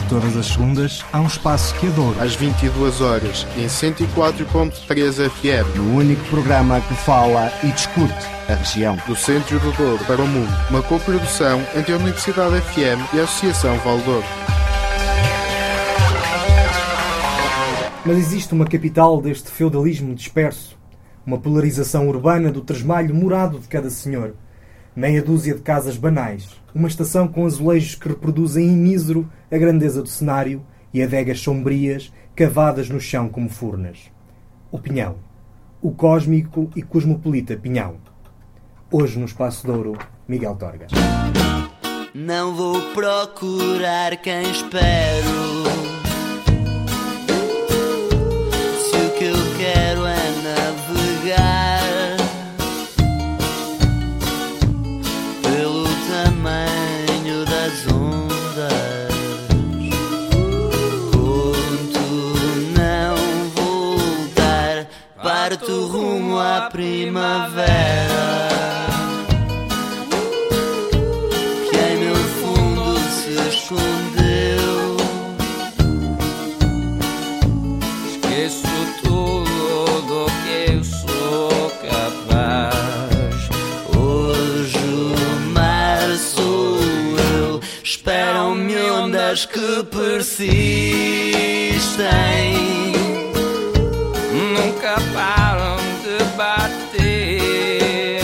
Todas as segundas há um espaço que adoro. Às 22 horas, em 104.3 FM. No único programa que fala e discute a região. Do centro do Douro para o mundo. Uma coprodução entre a Universidade FM e a Associação Val Douro. Mas existe uma capital deste feudalismo disperso. Uma polarização urbana do tresmalho morado de cada senhor. Meia dúzia de casas banais. Uma estação com azulejos que reproduzem em mísero a grandeza do cenário e adegas sombrias cavadas no chão como furnas. O Pinhão. O cósmico e cosmopolita Pinhão. Hoje no Espaço Douro, Miguel Torgas. Não vou procurar quem espero. Se o que eu quero é navegar pelo tamanho das ondas, conto não voltar, parto rumo à primavera. Esqueço tudo do que eu sou capaz. Hoje o mar sou eu. Esperam-me ondas que persistem, nunca param de bater.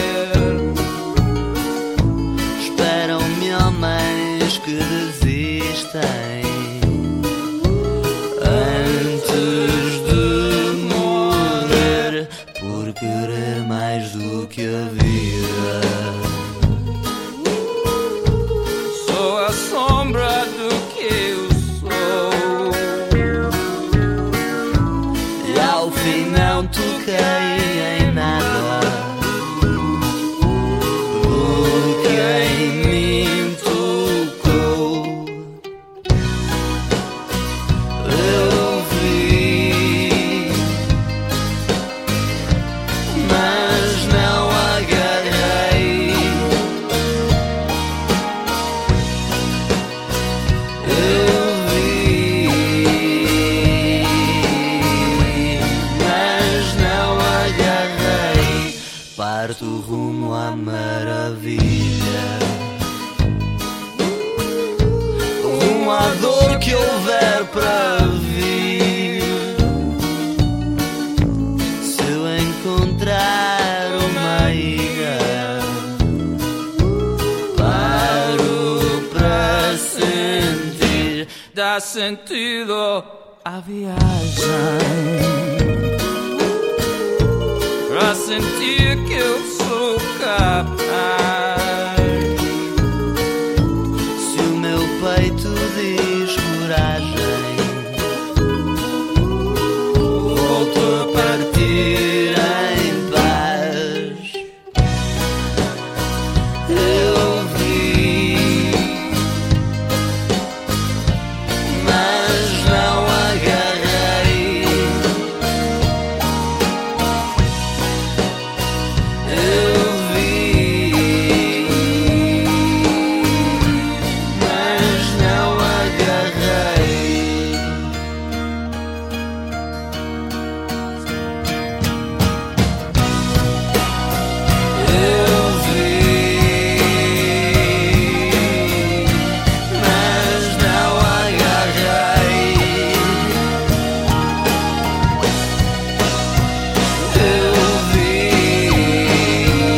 Esperam-me homens que desistem antes de morrer, por querer mais do que a vida. Sou a sombra do que eu sou, e ao fim não toquei em nada do que em mim tocou. Eu vi, mas não agarrei. Eu vi, mas não agarrei. Parto rumo à maravilha, rumo à dor que houver para vir. Se eu encontrar uma ilha, paro para sentir. dá sentido à viagem, pra sentir que eu sou capaz. Se o meu peito diz coragem, volto a partir em paz. Eu vi, mas não agarrei. Eu vi, mas não agarrei. Eu vi, mas não agarrei. Eu vi,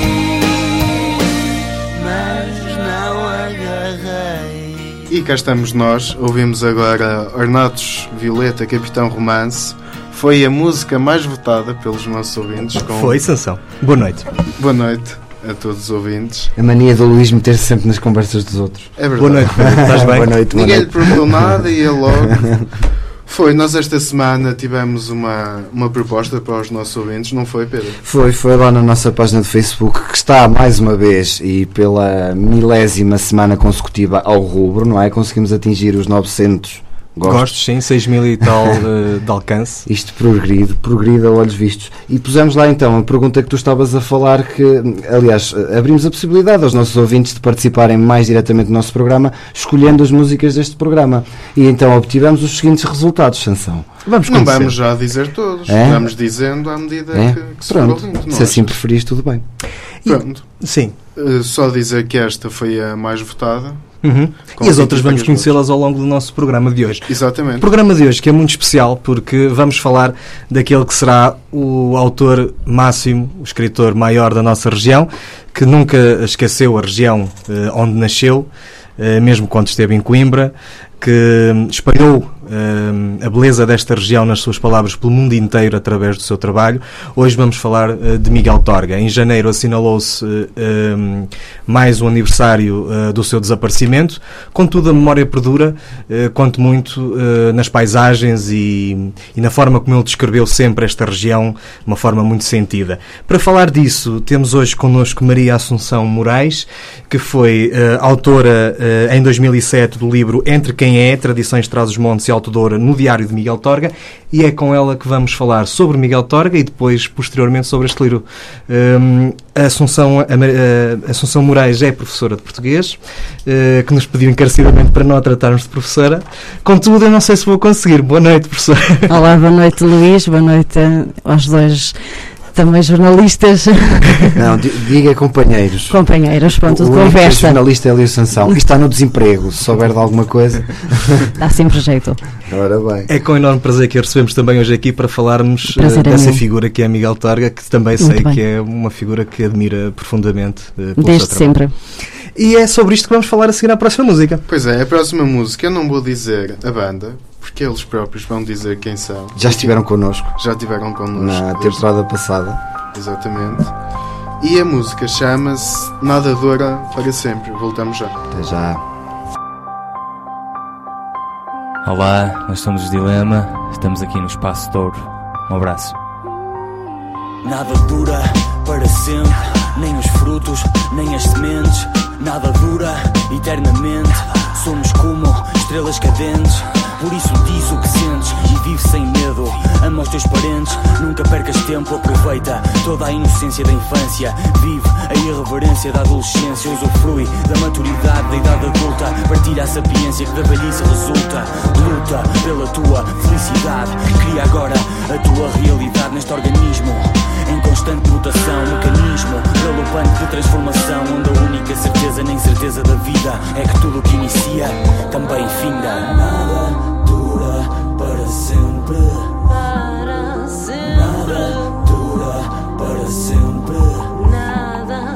mas não agarrei. E cá estamos nós, ouvimos agora Ornatos Violeta, Capitão Romance. Foi a música mais votada pelos nossos ouvintes. Foi, Sansão. Boa noite. Boa noite a todos os ouvintes. A mania do Luís meter-se sempre nas conversas dos outros. É verdade. Boa noite, Pedro. Estás bem? Boa noite. Ninguém lhe perguntou nada e ele logo... Foi, nós esta semana tivemos uma proposta para os nossos ouvintes, não foi, Pedro? Foi lá na nossa página do Facebook, que está mais uma vez e pela 1000ª semana consecutiva ao rubro, não é? Conseguimos atingir os 900 Gosto, sim, 6.000 e tal de alcance. Isto progride a olhos vistos. E pusemos lá então a pergunta que tu estavas a falar, que, aliás, abrimos a possibilidade aos nossos ouvintes de participarem mais diretamente no nosso programa, escolhendo as músicas deste programa. E então obtivemos os seguintes resultados, Sansão. Não vamos já dizer todos, vamos dizendo à medida que se for ouvindo. Se assim preferires, tudo bem. Pronto. Sim. Só dizer que esta foi a mais votada. E as outras vamos conhecê-las ao longo do nosso programa de hoje. Exatamente. O programa de hoje que é muito especial porque vamos falar daquele que será o autor máximo, o escritor maior da nossa região, que nunca esqueceu a região onde nasceu, mesmo quando esteve em Coimbra, que espalhou a beleza desta região nas suas palavras pelo mundo inteiro através do seu trabalho. Hoje vamos falar de Miguel Torga. Em janeiro assinalou-se mais um aniversário do seu desaparecimento. Contudo, a memória perdura, quanto muito nas paisagens e na forma como ele descreveu sempre esta região, de uma forma muito sentida. Para falar disso, temos hoje connosco Maria Assunção Moraes, que foi autora em 2007 do livro Entre Quem É, Tradições de Trás-os-Montes e Alto Douro, no Diário de Miguel Torga, e é com ela que vamos falar sobre Miguel Torga e depois, posteriormente, sobre este livro. A Assunção Moraes é professora de português, que nos pediu encarecidamente para não a tratarmos de professora. Contudo, eu não sei se vou conseguir. Boa noite, professora. Olá, boa noite, Luís, boa noite aos dois também jornalistas. Não, diga companheiros. Companheiros, pronto, de o conversa. O jornalista é Lírio Sansão e está no desemprego, se souber de alguma coisa. Dá sempre jeito. Ora bem. É com enorme prazer que a recebemos também hoje aqui para falarmos dessa figura que é Miguel Torga, que também sei que é uma figura que admira profundamente pelo desde seu trabalho. sempre. E é sobre isto que vamos falar a seguir à próxima música. Pois é, a próxima música eu não vou dizer a banda, porque eles próprios vão dizer quem são. Já estiveram connosco. Já estiveram connosco. Na temporada passada. Exatamente. E a música chama-se Nada Dura Para Sempre. Voltamos já. Até já. Olá, nós somos o Dilema. Estamos aqui no Espaço Douro. Um abraço. Nada dura para sempre, nem os frutos, nem as sementes. Nada dura eternamente. Somos como estrelas cadentes. Por isso diz o que sentes e vive sem medo. Ama os teus parentes, nunca percas tempo. Aproveita toda a inocência da infância. Vive a irreverência da adolescência. Usufrui da maturidade da idade adulta. Partilha a sapiência que da velhice resulta. Luta pela tua felicidade. Cria agora a tua realidade neste organismo em constante mutação, mecanismo galopante de transformação, onde a única certeza nem certeza da vida é que tudo o que inicia também finda. Nada dura para sempre. Nada dura para sempre. Nada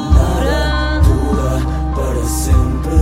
dura para sempre.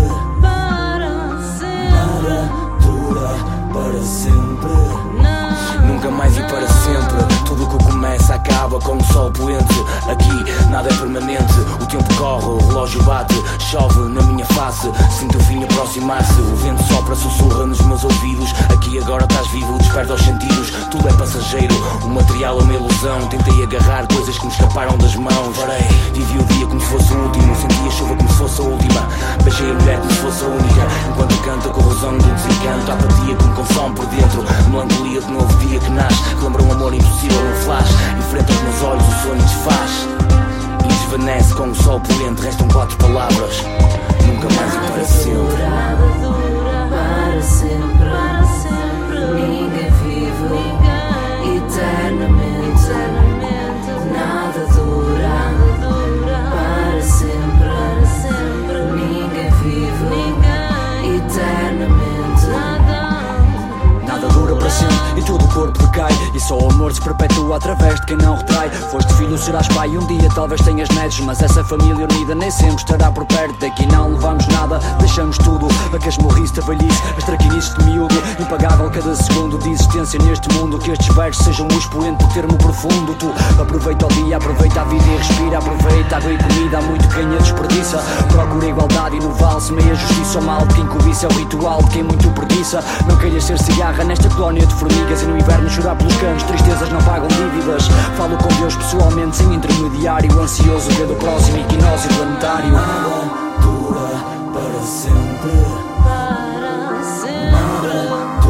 Nada dura para sempre. Nunca mais e para sempre. Tudo o que começa acaba como o sol poente. Aqui nada é permanente. O tempo corre, o relógio bate. Chove na minha face, sinto o fim aproximar-se. O vento sopra, sussurra nos meus ouvidos. Aqui agora estás vivo, desperta os sentidos. Tudo é passageiro, o material é uma ilusão. Tentei agarrar coisas que me escaparam das mãos. Parei, vivi o dia como se fosse o último. Senti a chuva como se fosse a última. Beijei a mulher como se fosse a única. Enquanto canta a corrosão do desencanto. A apatia que me consome por dentro. Melancolia de novo dia que nasce. Que lembra um amor impossível, um flash. Enfrenta os meus olhos, o sonho desfaz. E desvanece com o sol poente. Restam 4 palavras. Nunca mais e para sempre. Nada dura para sempre. Para sempre. Ninguém vive eternamente. Nada dura para sempre. Para sempre. Ninguém vive eternamente. Nada dura para sempre e todo o corpo decai. E só o amor se perpetua através de quem não retrai. Foste filho, serás pai, um dia talvez tenhas netos. Mas essa família unida nem sempre estará por perto. Daqui não levamos nada, deixamos tudo. A que as morriste, a velhice, as traquinices de miúdo. Impagável cada segundo de existência neste mundo. Que estes versos sejam o expoente do termo profundo. Tu aproveita o dia, aproveita a vida e respira. Aproveita água e comida, há muito quem a desperdiça. Procura igualdade e no vale semeia justiça. O mal de quem cobiça é o ritual de quem muito preguiça. Não queiras ser cigarra nesta colónia de formigas. E no inverno chorar pelos canos, tristezas não pagam dívidas. Falo com Deus pessoalmente, sem intermediário. Ansioso pelo próximo equinócio planetário. Nada dura para sempre. Nada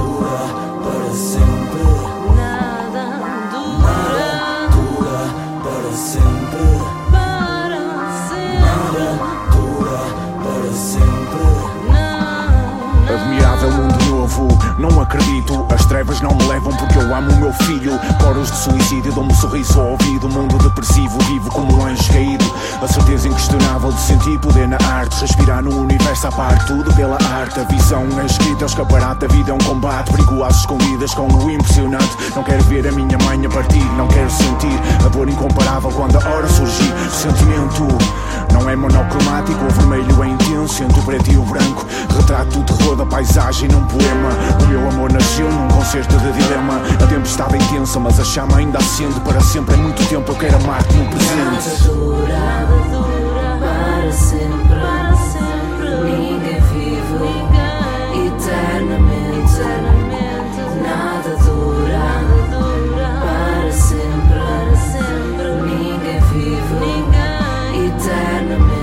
não acredito. As trevas não me levam porque eu amo o meu filho. Coros de suicídio, dou-me um sorriso ao ouvido. Mundo depressivo, vivo como um anjo caído. A certeza inquestionável de sentir poder na arte. Respirar num universo à parte, tudo pela arte. A visão é escrita, o escaparate. A vida é um combate, perigo às escondidas com o impressionante. Não quero ver a minha mãe a partir, não quero sentir a dor incomparável quando a hora surgir. O sentimento não é monocromático, o vermelho é intenso entre o preto e o branco. Retrato o terror da paisagem num poema. O meu amor nasceu num concerto de dilema. A tempestade é intensa, mas a chama ainda acende. Para sempre, é muito tempo, eu quero amar-te no presente. Nada dura para sempre, ninguém vive eternamente. Nada dura para sempre, ninguém vive eternamente.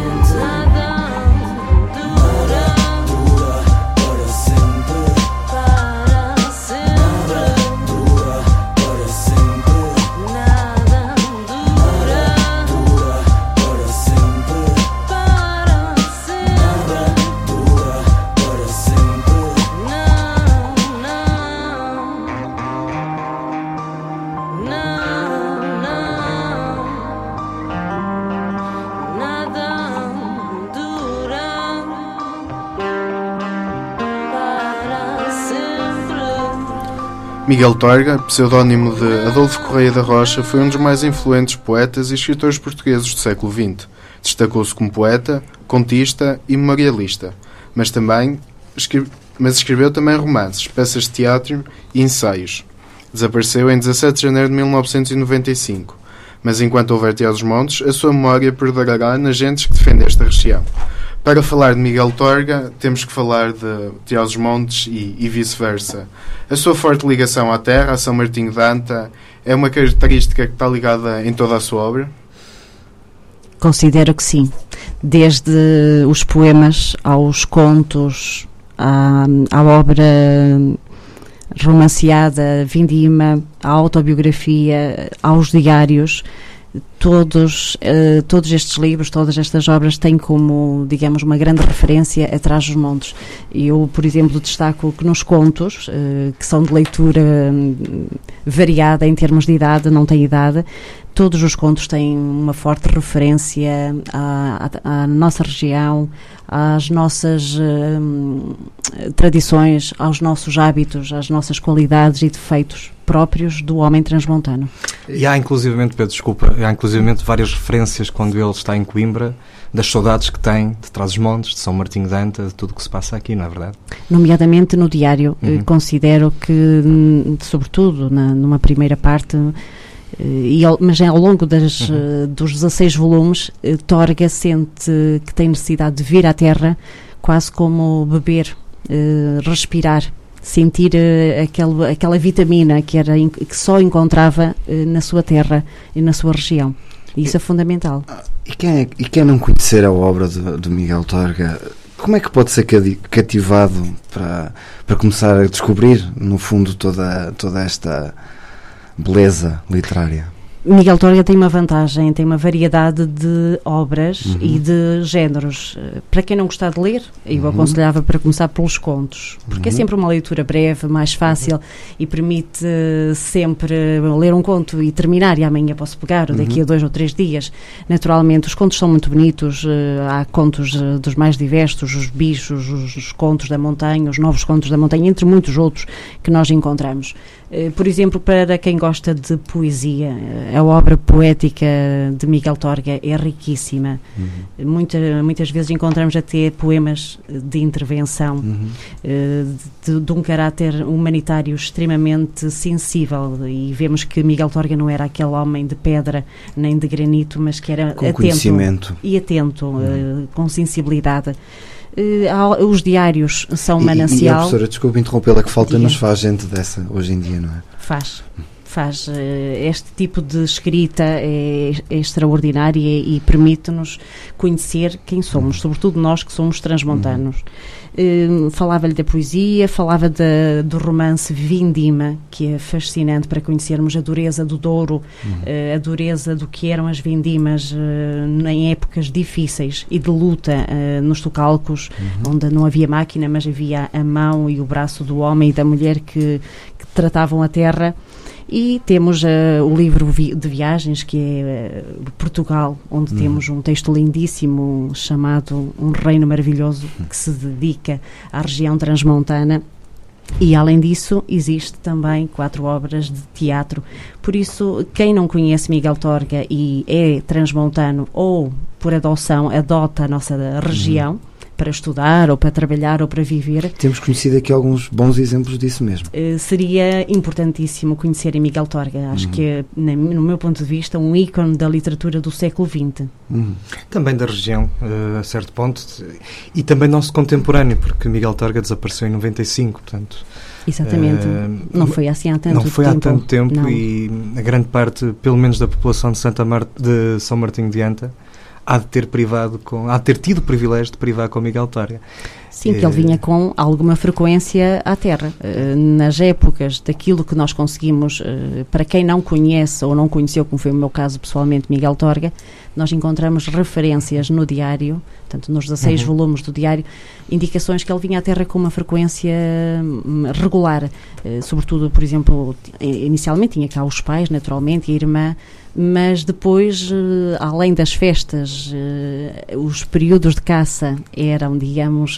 Miguel Torga, pseudónimo de Adolfo Correia da Rocha, foi um dos mais influentes poetas e escritores portugueses do século XX. Destacou-se como poeta, contista e memorialista, mas escreveu também romances, peças de teatro e ensaios. Desapareceu em 17 de janeiro de 1995, mas enquanto houver Trás-os-Montes, a sua memória perdurará nas gentes que defendem esta região. Para falar de Miguel Torga, temos que falar de Trás-os-Montes e vice-versa. A sua forte ligação à terra, a São Martinho de Anta, é uma característica que está ligada em toda a sua obra? Considero que sim. Desde os poemas aos contos, à obra romanceada, vindima, à autobiografia, aos diários, todos estes livros, todas estas obras têm como, digamos, uma grande referência a Trás-os-Montes. Eu, por exemplo, destaco que nos contos, que são de leitura variada em termos de idade, não tem idade, todos os contos têm uma forte referência à nossa região, às nossas tradições, aos nossos hábitos, às nossas qualidades e defeitos próprios do homem transmontano. E há inclusivamente, Pedro, desculpa, há inclusivamente várias referências quando ele está em Coimbra, das saudades que tem de Trás-os-Montes, de São Martinho de Anta, de tudo o que se passa aqui, não é verdade? Nomeadamente no diário, considero que, sobretudo numa primeira parte, mas ao longo dos 16 volumes, Torga sente que tem necessidade de vir à terra quase como beber, respirar, sentir aquela vitamina que só encontrava na sua terra e na sua região. Isso é fundamental. E quem não conhecer a obra de Miguel Torga, como é que pode ser cativado para começar a descobrir, no fundo, toda esta beleza literária? Miguel Torga tem uma vantagem, tem uma variedade de obras e de géneros. Para quem não gostar de ler, eu aconselhava para começar pelos contos, porque é sempre uma leitura breve, mais fácil e permite sempre ler um conto e terminar, e amanhã posso pegar, ou daqui a 2 ou 3 dias. Naturalmente, os contos são muito bonitos, há contos dos mais diversos, os bichos, os contos da montanha, os novos contos da montanha, entre muitos outros que nós encontramos. Por exemplo, para quem gosta de poesia, a obra poética de Miguel Torga é riquíssima. Muitas vezes encontramos até poemas de intervenção, de um caráter humanitário extremamente sensível, e vemos que Miguel Torga não era aquele homem de pedra nem de granito, mas que era com conhecimento e atento, com sensibilidade. Os diários são manancial. E a professora, desculpe interrompê-la, que falta nos faz gente dessa hoje em dia, não é? faz este tipo de escrita é extraordinária e permite-nos conhecer quem somos, sobretudo nós que somos transmontanos. Falava-lhe da poesia, falava do romance Vindima, que é fascinante para conhecermos a dureza do Douro, a dureza do que eram as vindimas em épocas difíceis e de luta nos Tocalcos, onde não havia máquina, mas havia a mão e o braço do homem e da mulher que tratavam a terra. E temos o livro de viagens, que é Portugal, onde temos um texto lindíssimo chamado Um Reino Maravilhoso, que se dedica à região transmontana. E, além disso, existe também 4 obras de teatro. Por isso, quem não conhece Miguel Torga e é transmontano ou, por adoção, adota a nossa região, para estudar, ou para trabalhar, ou para viver. Temos conhecido aqui alguns bons exemplos disso mesmo. Seria importantíssimo conhecerem Miguel Torga. Acho que é, no meu ponto de vista, um ícone da literatura do século XX. Também da região, a certo ponto, e também nosso contemporâneo, porque Miguel Torga desapareceu em 95, portanto... Exatamente. Não foi assim há tanto tempo. Não foi há tanto tempo, não. E a grande parte, pelo menos da população de São Martinho de Anta, há de ter tido o privilégio de privar com Miguel Torga. Sim, que ele vinha com alguma frequência à Terra. Nas épocas daquilo que nós conseguimos, para quem não conhece ou não conheceu, como foi o meu caso pessoalmente, Miguel Torga, nós encontramos referências no diário, portanto nos 16 volumes do diário, indicações que ele vinha à Terra com uma frequência regular. Sobretudo, por exemplo, inicialmente tinha cá os pais, naturalmente, e a irmã, mas depois, além das festas, os períodos de caça eram, digamos,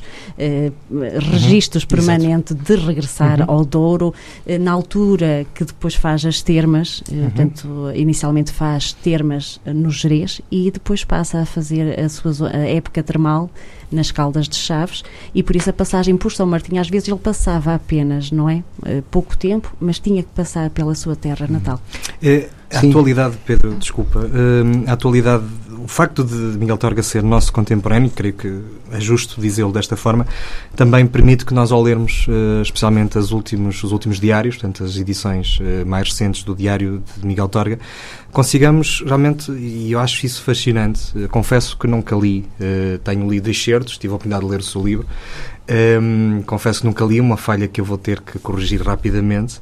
registros permanentes de regressar ao Douro, na altura que depois faz as termas, portanto, inicialmente faz termas no Gerês e depois passa a fazer a época termal nas Caldas de Chaves, e por isso a passagem por São Martinho, às vezes ele passava apenas, não é? Pouco tempo, mas tinha que passar pela sua terra natal. A atualidade, Pedro, desculpa, a atualidade, o facto de Miguel Torga ser nosso contemporâneo, creio que é justo dizê-lo desta forma, também permite que nós, ao lermos especialmente os últimos diários, portanto as edições mais recentes do diário de Miguel Torga, consigamos realmente, e eu acho isso fascinante, confesso que nunca li, tenho lido excertos, tive a oportunidade de ler o seu livro, confesso que nunca li, uma falha que eu vou ter que corrigir rapidamente,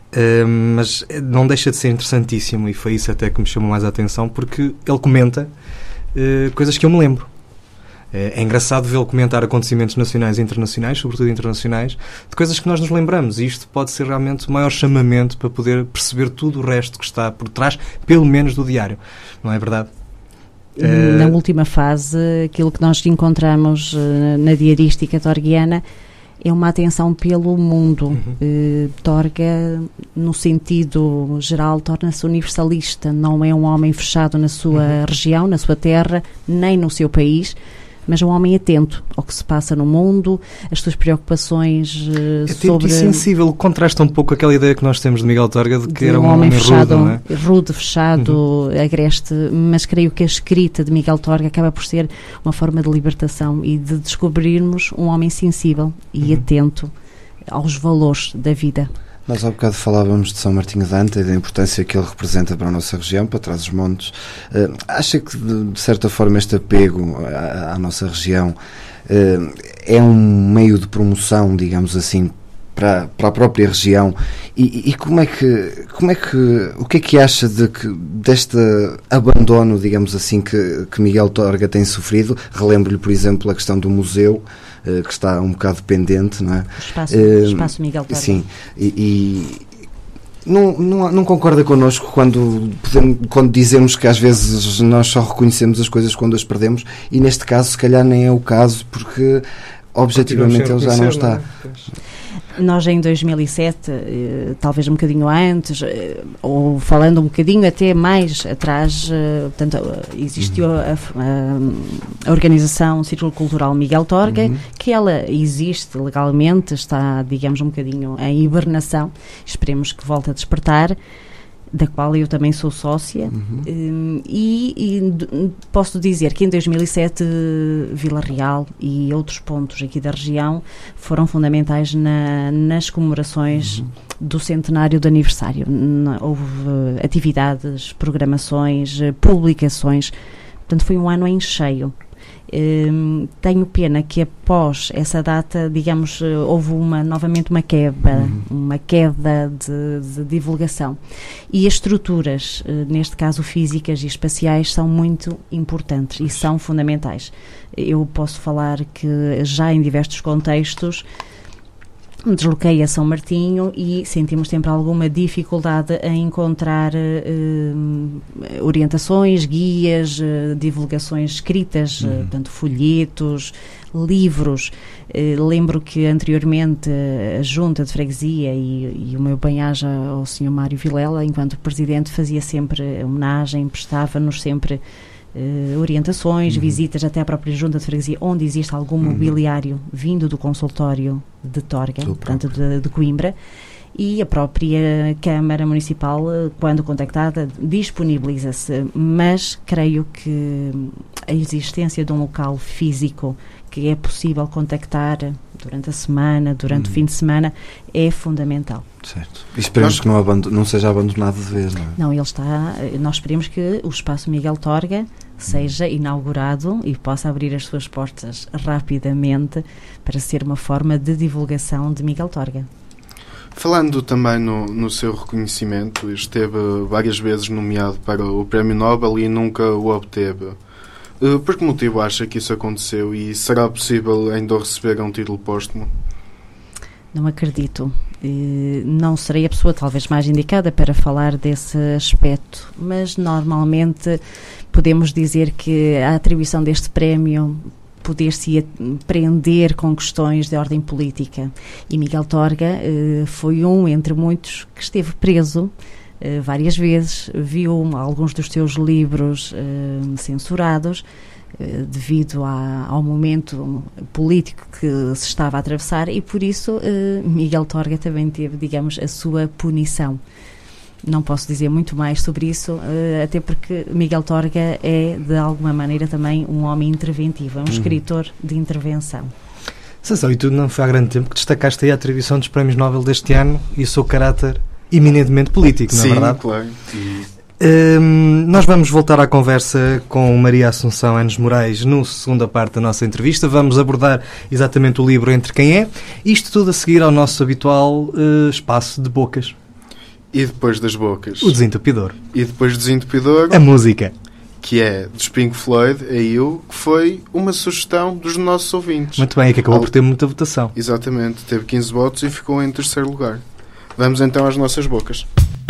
mas não deixa de ser interessantíssimo, e foi isso até que me chamou mais a atenção, porque ele comenta coisas que eu me lembro. É engraçado vê-lo comentar acontecimentos nacionais e internacionais, sobretudo internacionais, de coisas que nós nos lembramos, e isto pode ser realmente o maior chamamento para poder perceber tudo o resto que está por trás, pelo menos do diário, não é verdade? Na última fase, aquilo que nós encontramos na diarística torguiana é uma atenção pelo mundo. Torga, no sentido geral, torna-se universalista. Não é um homem fechado na sua região, na sua terra, nem no seu país, mas é um homem atento ao que se passa no mundo, as suas preocupações sobre... É sensível, contrasta um pouco aquela ideia que nós temos de Miguel Torga de que era um homem fechado, rude, não é? Rude, fechado, agreste, mas creio que a escrita de Miguel Torga acaba por ser uma forma de libertação e de descobrirmos um homem sensível e atento aos valores da vida. Nós há bocado falávamos de São Martinho de Anta e da importância que ele representa para a nossa região, para Trás-os-Montes. Acha que, de certa forma, este apego à nossa região é um meio de promoção, digamos assim, para a própria região? E o que é que acha deste abandono, digamos assim, que Miguel Torga tem sofrido? Relembro-lhe, por exemplo, a questão do museu, que está um bocado pendente, não é? Espaço Miguel Torga. Sim, não concorda connosco quando dizemos que às vezes nós só reconhecemos as coisas quando as perdemos, e neste caso se calhar nem é o caso, porque objetivamente ele já não está. Nós em 2007, talvez um bocadinho antes, ou falando um bocadinho até mais atrás, portanto, existiu a organização Círculo Cultural Miguel Torga, que ela existe legalmente, está, digamos, um bocadinho em hibernação, esperemos que volte a despertar, da qual eu também sou sócia, e posso dizer que em 2007 Vila Real e outros pontos aqui da região foram fundamentais nas comemorações do centenário do aniversário. Houve atividades, programações, publicações, portanto foi um ano em cheio. Tenho pena que após essa data, digamos, houve novamente uma queda de divulgação, e as estruturas, neste caso físicas e espaciais, são muito importantes e são fundamentais. Eu posso falar que já em diversos contextos me desloquei a São Martinho e sentimos sempre alguma dificuldade em encontrar orientações, guias, divulgações escritas, portanto, folhetos, livros. Lembro que anteriormente a Junta de Freguesia e o meu bem-aja ao Sr. Mário Vilela, enquanto Presidente, fazia sempre homenagem, prestava-nos sempre orientações, visitas até à própria Junta de Freguesia, onde existe algum mobiliário vindo do consultório de Torga, portanto de Coimbra, e a própria Câmara Municipal, quando contactada, disponibiliza-se, mas creio que a existência de um local físico que é possível contactar durante a semana, durante o fim de semana, é fundamental. Certo. E esperemos que não seja abandonado de vez, não é? Não, nós esperemos que o Espaço Miguel Torga seja inaugurado e possa abrir as suas portas rapidamente para ser uma forma de divulgação de Miguel Torga. Falando também no seu reconhecimento, esteve várias vezes nomeado para o Prémio Nobel e nunca o obteve. Por que motivo acha que isso aconteceu e será possível ainda receber um título póstumo? Não acredito. Não serei a pessoa talvez mais indicada para falar desse aspecto, mas normalmente podemos dizer que a atribuição deste prémio poder-se prender com questões de ordem política. E Miguel Torga foi um entre muitos que esteve preso várias vezes, viu alguns dos seus livros censurados devido ao momento político que se estava a atravessar, e por isso Miguel Torga também teve, digamos, a sua punição. Não posso dizer muito mais sobre isso, até porque Miguel Torga é, de alguma maneira, também um homem interventivo, é um escritor de intervenção. Sansão, e tu não foi há grande tempo que destacaste aí a atribuição dos Prémios Nobel deste ano e o seu caráter eminentemente político, não é verdade? Sim, claro. Nós vamos voltar à conversa com Maria Assunção Anos Moraes na segunda parte da nossa entrevista. Vamos abordar exatamente o livro Entre Quem É. Isto tudo a seguir ao nosso habitual espaço de bocas. E depois das bocas? O desentupidor. E depois do desentupidor? A música. Que é dos Pink Floyd, a You, que foi uma sugestão dos nossos ouvintes. Muito bem, é que acabou por ter muita votação. Exatamente, teve 15 votos e ficou em terceiro lugar. Vamos então às nossas bocas.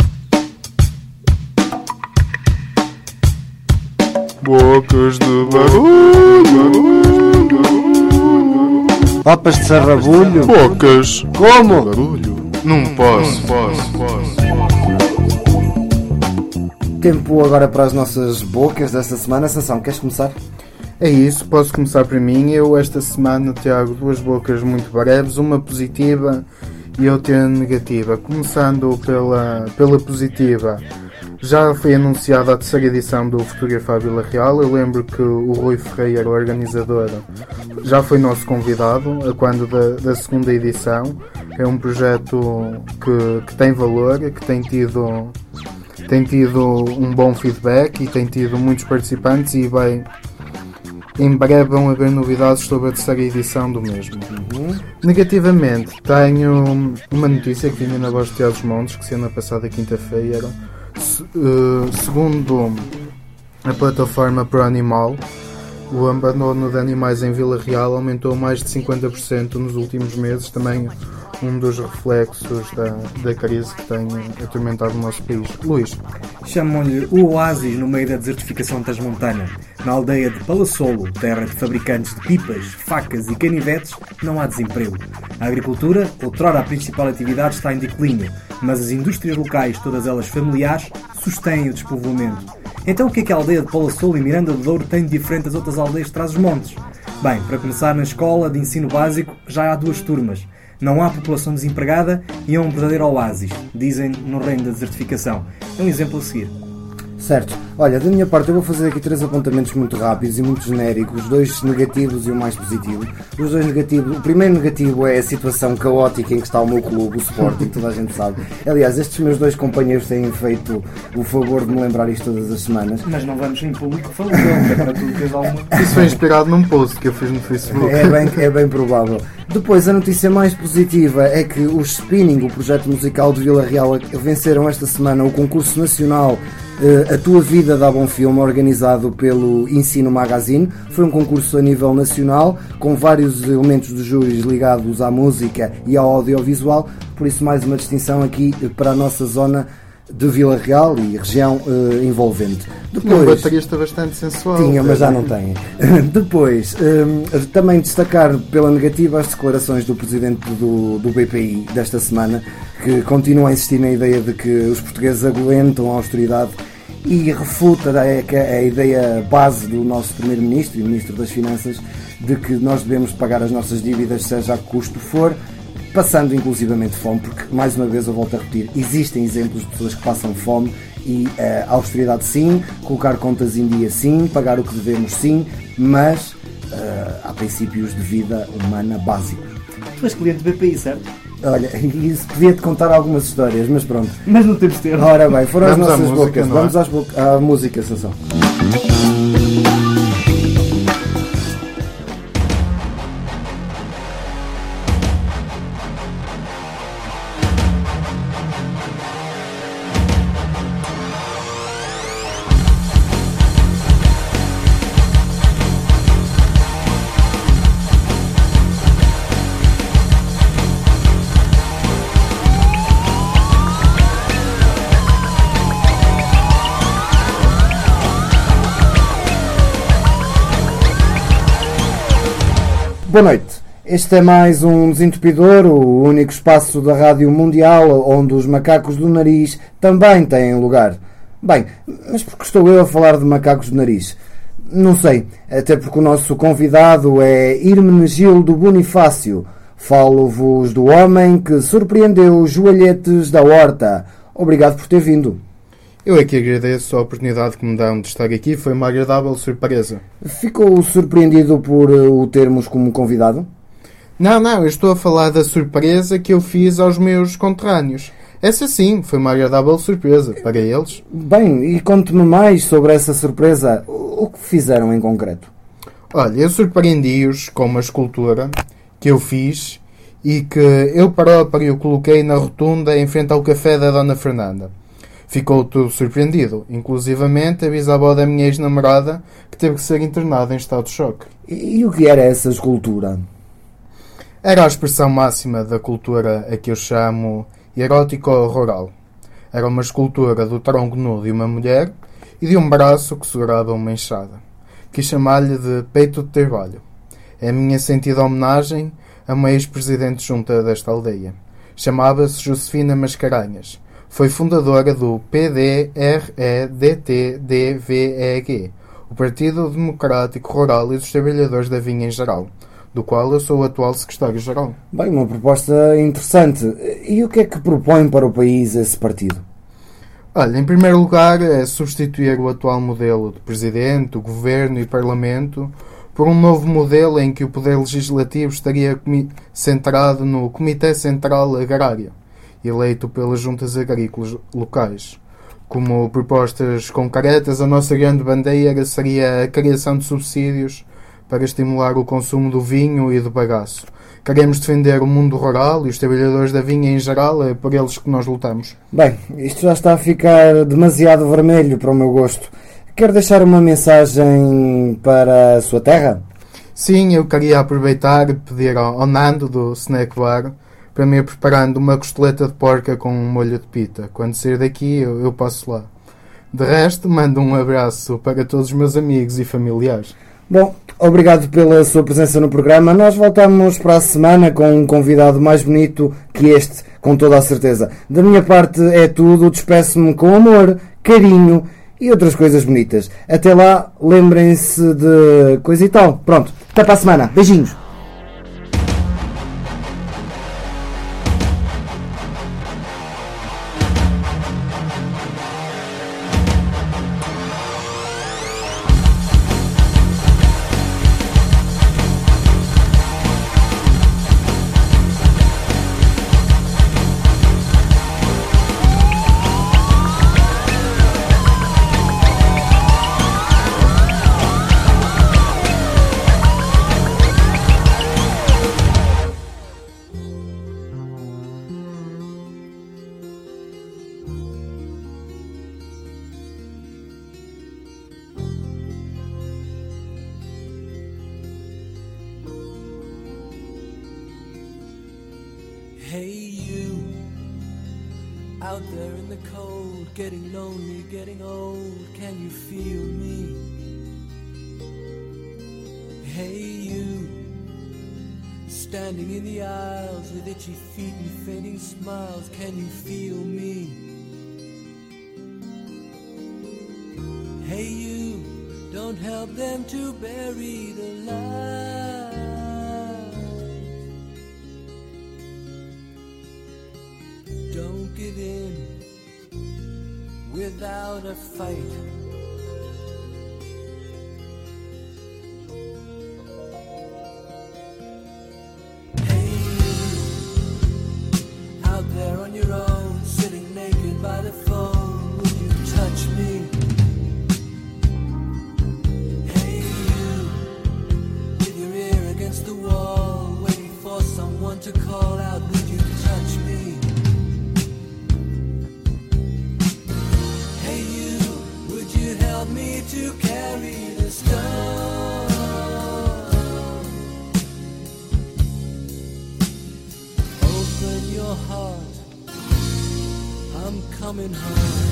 Bocas de barulho. Papas de sarrabulho. Bocas. Como? Barulho. Não posso. Tempo agora para as nossas bocas desta semana. Sansão, queres começar? É isso, posso começar por mim. Eu esta semana trago duas bocas muito breves, uma positiva e outra negativa. Começando pela positiva. Já foi anunciada a terceira edição do Fotografar Vila Real. Eu lembro que o Rui Ferreira, o organizador, já foi nosso convidado a quando da segunda edição. É um projeto que tem valor, que tem tido um bom feedback e tem tido muitos participantes, e em breve vão haver novidades sobre a terceira edição do mesmo. Negativamente, tenho uma notícia que vinha na Voz de Teatro dos Montes, que saiu na passada quinta-feira. Segundo a plataforma Pro Animal, o abandono de animais em Vila Real aumentou mais de 50% nos últimos meses, também um dos reflexos da crise que tem atormentado o nosso país. Luís. Chamam-lhe o oásis no meio da desertificação transmontana. Na aldeia de Palassolo, terra de fabricantes de pipas, facas e canivetes, não há desemprego. A agricultura, outrora a principal atividade, está em declínio, mas as indústrias locais, todas elas familiares, sustêm o despovoamento. Então o que é que a aldeia de Palassolo e Miranda do Douro tem de diferente das outras aldeias de Trás-os-Montes? Bem, para começar, na escola de ensino básico já há 2 turmas. Não há população desempregada e é um verdadeiro oásis, dizem no reino da desertificação. É um exemplo a seguir. Certo. Olha, da minha parte eu vou fazer aqui 3 apontamentos muito rápidos e muito genéricos, 2 negativos e o mais positivo. Os 2 negativos, o primeiro negativo é a situação caótica em que está o meu clube, o Sporting, toda a gente sabe. Aliás, estes meus 2 companheiros têm feito o favor de me lembrar isto todas as semanas. Mas não vamos em público falar dele, para tudo teres alguma... Isso foi inspirado num post que eu fiz no Facebook. É bem provável. Depois, a notícia mais positiva é que os Spinning, o projeto musical de Vila Real, venceram esta semana o concurso nacional A Tua Vida Dá Bom Filme, organizado pelo Ensino Magazine. Foi um concurso a nível nacional, com vários elementos de júris ligados à música e ao audiovisual, por isso mais uma distinção aqui para a nossa zona de Vila Real e região envolvente. Depois, um baterista bastante sensual. Tinha, mas já não tem. Depois, também destacar pela negativa as declarações do presidente do BPI desta semana, que continua a insistir na ideia de que os portugueses aguentam a austeridade e refuta a ideia base do nosso primeiro-ministro e ministro das Finanças de que nós devemos pagar as nossas dívidas, seja a que custo for, passando inclusivamente fome, porque, mais uma vez eu volto a repetir, existem exemplos de pessoas que passam fome e a austeridade sim, colocar contas em dia sim, pagar o que devemos sim, mas há princípios de vida humana básicos. Tu és cliente do BPI, certo? Olha, isso podia-te contar algumas histórias, mas pronto. Mas não temos tempo. Ora bem, foram vamos as nossas música, bocas. Vamos à música, Sansão. Boa noite. Este é mais um Desentupidor, o único espaço da Rádio Mundial onde os macacos do nariz também têm lugar. Bem, mas por que estou eu a falar de macacos do nariz? Não sei, até porque o nosso convidado é Hermenegildo Bonifácio. Falo-vos do homem que surpreendeu os joalhetes da Horta. Obrigado por ter vindo. Eu é que agradeço a oportunidade que me dão de estar aqui, foi uma agradável surpresa. Ficou surpreendido por o termos como convidado? Não, eu estou a falar da surpresa que eu fiz aos meus conterrâneos. Essa sim, foi uma agradável surpresa para eles. Bem, e conte-me mais sobre essa surpresa. O que fizeram em concreto? Olha, eu surpreendi-os com uma escultura que eu fiz e que eu próprio coloquei na rotunda em frente ao café da Dona Fernanda. Ficou tudo surpreendido, inclusivamente a bisavó da minha ex-namorada, que teve que ser internada em estado de choque. E o que era essa escultura? Era a expressão máxima da cultura a que eu chamo erótico-rural. Era uma escultura do tronco nu de uma mulher e de um braço que segurava uma enxada. Quis chamar-lhe de peito de trabalho. É a minha sentida homenagem a uma ex-presidente junta desta aldeia. Chamava-se Josefina Mascarenhas. Foi fundadora do PDREDTDVEG, o Partido Democrático Rural e dos Trabalhadores da Vinha em geral, do qual eu sou o atual secretário-geral. Bem, uma proposta interessante. E o que é que propõe para o país esse partido? Olha, em primeiro lugar, é substituir o atual modelo de Presidente, o Governo e Parlamento por um novo modelo em que o Poder Legislativo estaria centrado no Comitê Central Agrário, eleito pelas juntas agrícolas locais. Como propostas concretas, a nossa grande bandeira seria a criação de subsídios para estimular o consumo do vinho e do bagaço. Queremos defender o mundo rural e os trabalhadores da vinha em geral, é por eles que nós lutamos. Bem, isto já está a ficar demasiado vermelho para o meu gosto. Quer deixar uma mensagem para a sua terra? Sim, eu queria aproveitar e pedir ao Nando do Snack Bar para me ir preparando uma costeleta de porca com um molho de pita. Quando sair daqui, eu passo lá. De resto, mando um abraço para todos os meus amigos e familiares. Bom, obrigado pela sua presença no programa. Nós voltamos para a semana com um convidado mais bonito que este, com toda a certeza. Da minha parte é tudo. Despeço-me com amor, carinho e outras coisas bonitas. Até lá, lembrem-se de coisa e tal. Pronto, até para a semana. Beijinhos. Hey you, out there in the cold, getting lonely, getting old, can you feel me? Hey you, standing in the aisles with itchy feet and fading smiles, can you feel me? Hey you, don't help them to bury the light. Don't give in without a fight. Hey you, out there on your own, sitting naked by the phone, would you touch me? Hey you, with your ear against the wall, waiting for someone to call out, would you touch me? Help me to carry the stone. Open your heart, I'm coming home.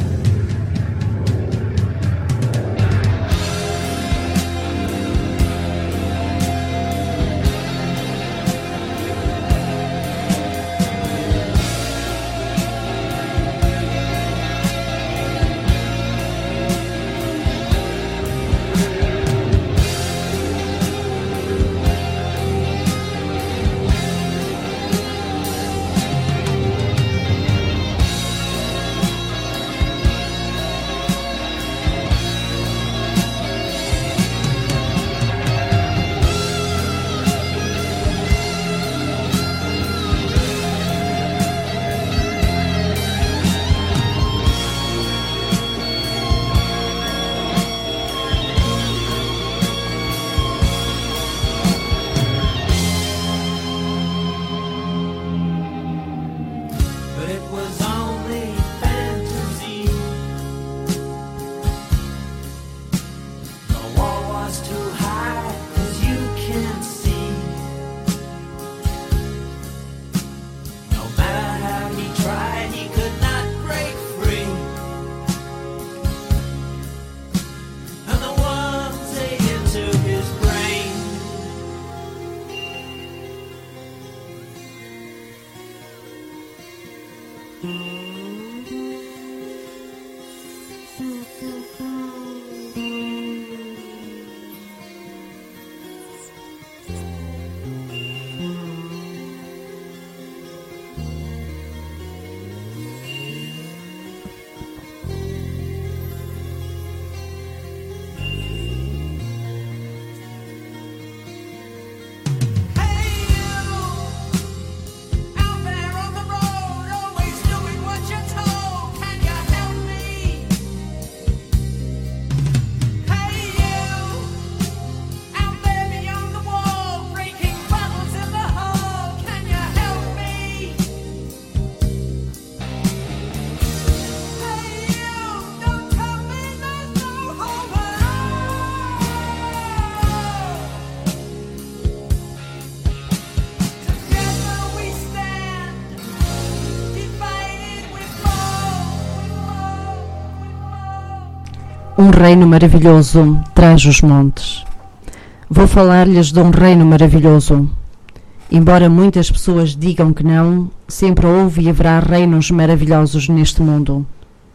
Um reino maravilhoso traz os montes. Vou falar-lhes de um reino maravilhoso. Embora muitas pessoas digam que não, sempre houve e haverá reinos maravilhosos neste mundo.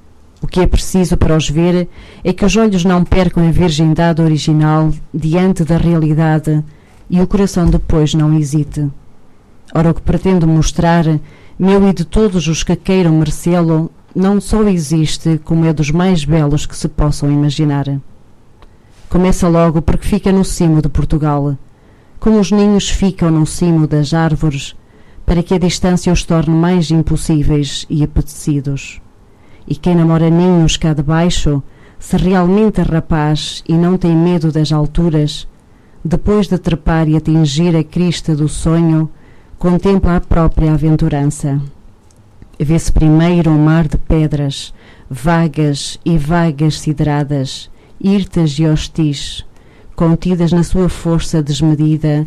O que é preciso para os ver é que os olhos não percam a virgindade original diante da realidade e o coração depois não hesite. Ora, o que pretendo mostrar, meu e de todos os que queiram merecê-lo, não só existe, como é dos mais belos que se possam imaginar. Começa logo porque fica no cimo de Portugal, como os ninhos ficam no cimo das árvores, para que a distância os torne mais impossíveis e apetecidos. E quem namora ninhos cá de baixo, se realmente é rapaz e não tem medo das alturas, depois de trepar e atingir a crista do sonho, contempla a própria aventurança. Vê-se primeiro um mar de pedras, vagas e vagas sidradas, hirtas e hostis, contidas na sua força desmedida,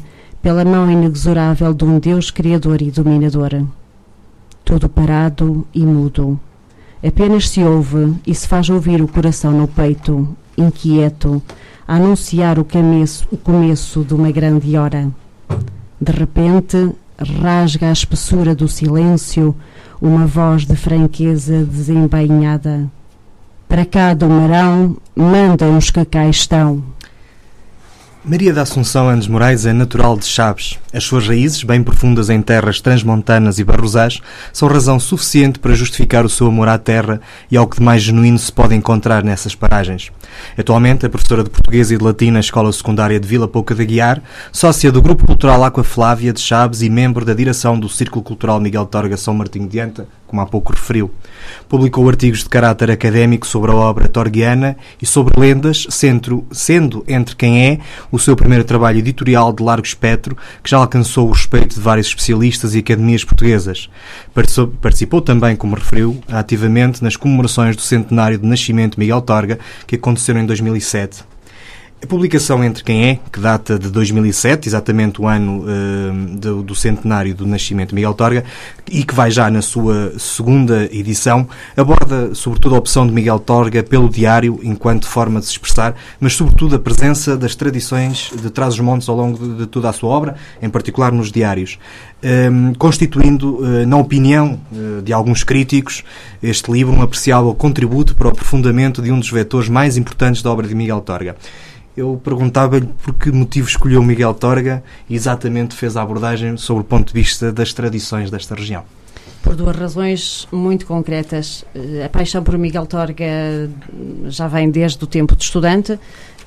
pela mão inexorável de um Deus criador e dominador. Tudo parado e mudo. Apenas se ouve e se faz ouvir o coração no peito, inquieto, a anunciar o começo de uma grande hora. De repente, rasga a espessura do silêncio uma voz de franqueza desembainhada. Para cá do Marão, mandam os que cá estão. Maria da Assunção Andes Moraes é natural de Chaves. As suas raízes, bem profundas em terras transmontanas e barrosás, são razão suficiente para justificar o seu amor à terra e ao que de mais genuíno se pode encontrar nessas paragens. Atualmente é professora de português e de latim na Escola Secundária de Vila Pouca de Aguiar, sócia do Grupo Cultural Aqua Flávia de Chaves e membro da direção do Círculo Cultural Miguel Torga São Martinho de Anta, como há pouco referiu. Publicou artigos de caráter académico sobre a obra torguiana e sobre lendas, sendo Entre Quem É o seu primeiro trabalho editorial de largo espectro, que já alcançou o respeito de vários especialistas e academias portuguesas. Participou também, como referiu, ativamente nas comemorações do centenário de nascimento de Miguel Torga, que aconteceram em 2007. A publicação Entre Quem É, que data de 2007, exatamente o ano do centenário do nascimento de Miguel Torga, e que vai já na sua segunda edição, aborda sobretudo a opção de Miguel Torga pelo diário enquanto forma de se expressar, mas sobretudo a presença das tradições de Trás-os-Montes ao longo de toda a sua obra, em particular nos diários, constituindo, na opinião de alguns críticos, este livro um apreciável contributo para o aprofundamento de um dos vetores mais importantes da obra de Miguel Torga. Eu perguntava-lhe por que motivo escolheu Miguel Torga e exatamente fez a abordagem sobre o ponto de vista das tradições desta região. Por duas razões muito concretas. A paixão por Miguel Torga já vem desde o tempo de estudante.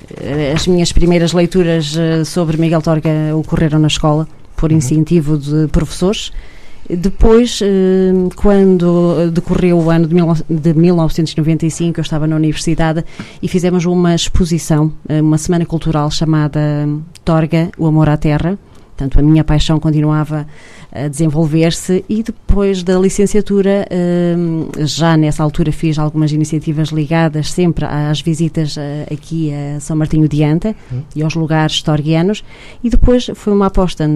As minhas primeiras leituras sobre Miguel Torga ocorreram na escola, por incentivo de professores. Depois, quando decorreu o ano de 1995, eu estava na universidade e fizemos uma exposição, uma semana cultural chamada Torga, o Amor à Terra. Portanto, a minha paixão continuava a desenvolver-se e depois da licenciatura, já nessa altura fiz algumas iniciativas ligadas sempre às visitas aqui a São Martinho de Anta e aos lugares torguianos, e depois foi uma aposta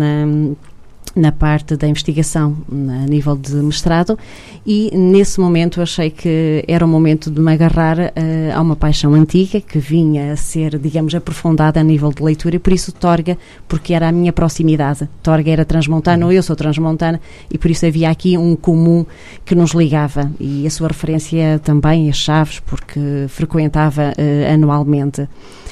na parte da investigação a nível de mestrado, e nesse momento achei que era o momento de me agarrar a uma paixão antiga que vinha a ser, digamos, aprofundada a nível de leitura, e por isso Torga, porque era a minha proximidade. Torga era transmontano, eu sou transmontana, e por isso havia aqui um comum que nos ligava, e a sua referência também a Chaves, porque frequentava anualmente.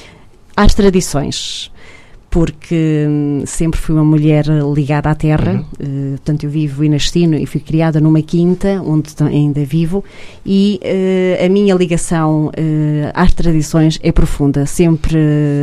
Às tradições, porque sempre fui uma mulher ligada à terra, portanto eu vivo e nasci e fui criada numa quinta, onde ainda vivo, e a minha ligação às tradições é profunda. Sempre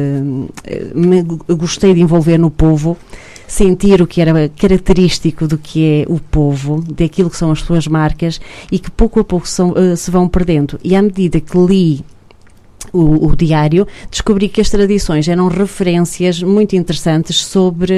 me gostei de envolver no povo, sentir o que era característico do que é o povo, daquilo que são as suas marcas, e que pouco a pouco se vão perdendo. E à medida que li o diário, descobri que as tradições eram referências muito interessantes sobre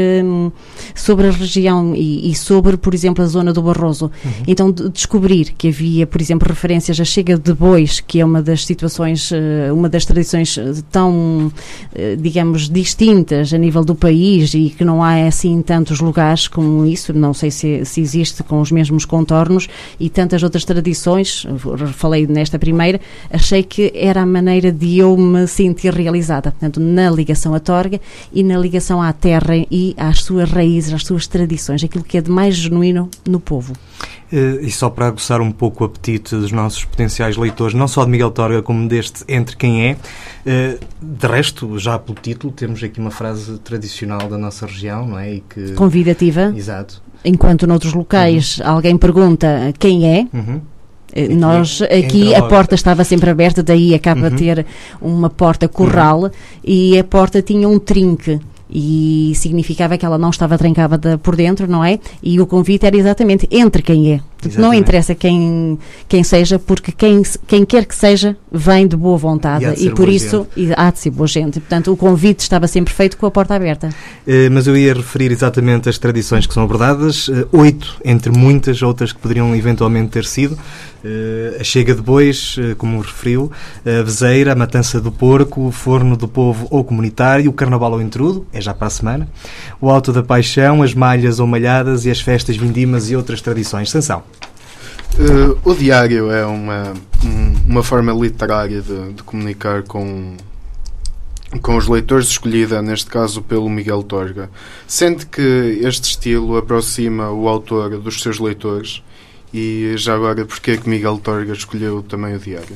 a região e sobre, por exemplo, a zona do Barroso. Então, descobrir que havia, por exemplo, referências à chega de bois, que é uma das situações, uma das tradições tão, digamos, distintas a nível do país, e que não há assim tantos lugares como isso, não sei se existe com os mesmos contornos, e tantas outras tradições. Falei nesta primeira, achei que era a maneira de eu me sentir realizada, portanto, na ligação à Torga e na ligação à terra e às suas raízes, às suas tradições, aquilo que é de mais genuíno no povo. E só para aguçar um pouco o apetite dos nossos potenciais leitores, não só de Miguel Torga, como deste Entre Quem É, de resto, já pelo título, temos aqui uma frase tradicional da nossa região, não é? E que... Convidativa. Exato. Enquanto noutros locais alguém pergunta quem é, nós aqui a porta estava sempre aberta, daí acaba de ter uma porta corral, e a porta tinha um trinque, e significava que ela não estava trancada por dentro, não é? E o convite era exatamente entre quem é. Portanto, não interessa quem seja, porque quem quer que seja vem de boa vontade e por isso há de ser boa gente. Portanto, o convite estava sempre feito com a porta aberta. Mas eu ia referir exatamente as tradições que são abordadas, 8 entre muitas outras que poderiam eventualmente ter sido. A chega de bois, como referiu, a vezeira, a matança do porco, o forno do povo ou comunitário, o carnaval ao intrudo, é já para a semana, o alto da paixão, as malhas ou malhadas e as festas vindimas e outras tradições. Sansão. O diário é uma forma literária de comunicar com os leitores, escolhida neste caso pelo Miguel Torga. Sente que este estilo aproxima o autor dos seus leitores? E já agora, porquê é que Miguel Torga escolheu também o diário?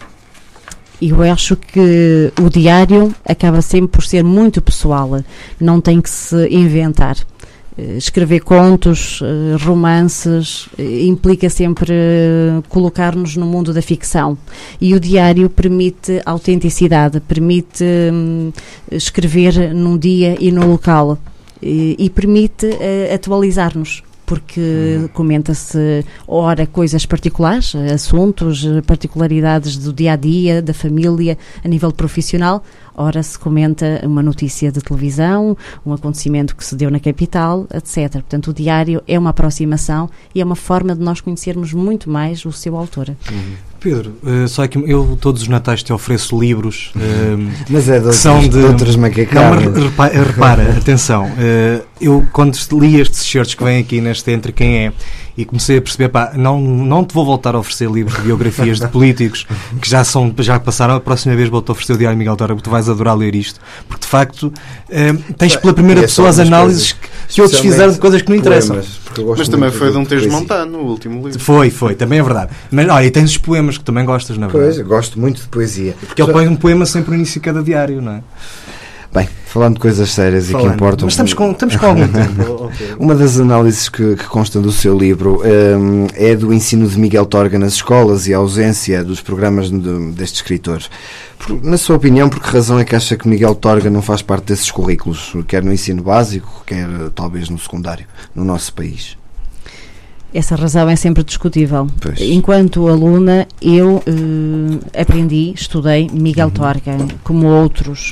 Eu acho que o diário acaba sempre por ser muito pessoal, não tem que se inventar. Escrever contos, romances, implica sempre colocar-nos no mundo da ficção. E o diário permite autenticidade, permite escrever num dia e num local e permite atualizar-nos. Porque comenta-se, ora, coisas particulares, assuntos, particularidades do dia-a-dia, da família, a nível profissional. Ora, se comenta uma notícia de televisão, um acontecimento que se deu na capital, etc. Portanto, o diário é uma aproximação e é uma forma de nós conhecermos muito mais o seu autor. Pedro, só que eu todos os natais te ofereço livros mas é de que são de outras macacadas. Repara, atenção, eu quando li estes shirts que vêm aqui neste Entre Quem É e comecei a perceber, não te vou voltar a oferecer livros de biografias de políticos que já passaram, a próxima vez vou-te oferecer o Diário Miguel Torga, porque tu vais adorar ler isto, porque de facto tens pela primeira pessoa as análises que outros fizeram de coisas que não interessam. Mas também foi de um Tejo Montano, o último livro. Foi, também é verdade. Mas olha, e tens os poemas que também gostas, não é verdade? Pois, eu gosto muito de poesia. Porque ele põe um poema sempre no início de cada diário, não é? Bem, falando de coisas sérias e que importam... Mas estamos com algum tempo. Uma das análises que constam do seu livro é do ensino de Miguel Torga nas escolas e a ausência dos programas deste escritor. Na sua opinião, por que razão é que acha que Miguel Torga não faz parte desses currículos, quer no ensino básico, quer talvez no secundário, no nosso país? Essa razão é sempre discutível. Pois. Enquanto aluna, eu aprendi, estudei Miguel Torga, como outros.